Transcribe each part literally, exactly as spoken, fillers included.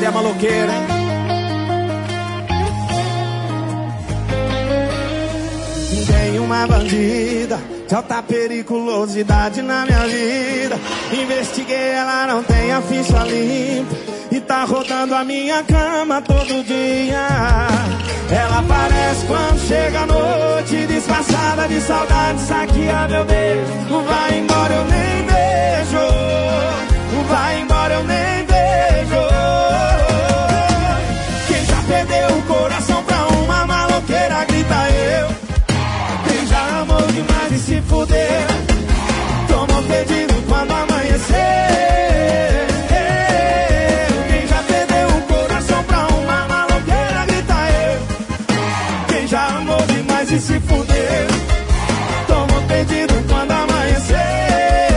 Cadê a maloqueira, hein? Tem uma bandida de alta periculosidade na minha vida. Investiguei, ela não tem a ficha limpa e tá rodando a minha cama todo dia. Ela aparece quando chega a noite, disfarçada de saudade, saqueia meu beijo. Vai embora, eu nem vejo. Vai embora, eu nem vejo. Quem já perdeu o coração pra uma maloqueira, grita eu. Quem já amou demais e se fudeu, tomou pedido quando amanhecer. Quem já perdeu o coração pra uma maloqueira, grita eu. Quem já amou demais e se fudeu, tomou pedido quando amanhecer.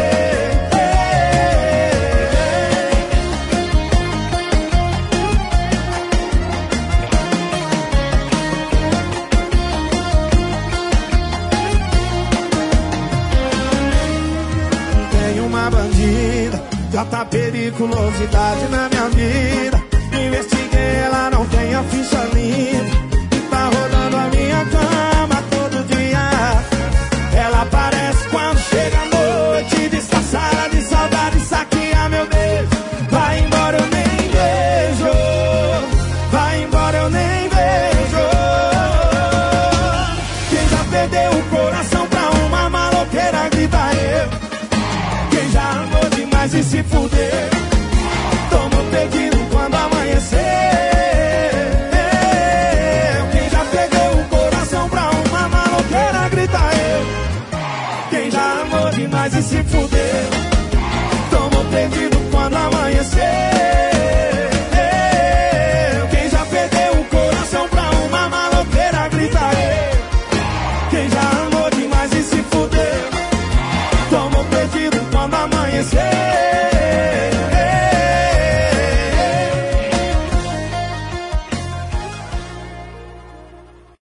Bota periculosidade na minha vida. Investiguei, ela não tem a ficha limpa e tá rodando a minha cama todo dia. Ela aparece quando chega a noite, disfarçada de saudade, saqueia meu beijo. Vai embora, eu nem vejo. Vai embora, eu nem vejo. Quem já perdeu o coração pra uma maloqueira, grita eu. Quem já amou demais e se fuder, toma o pedido quando amanhecer. Quem já perdeu o coração pra uma maloqueira, grita eu. Quem já amou demais e se fuder, toma o pedido quando amanhecer.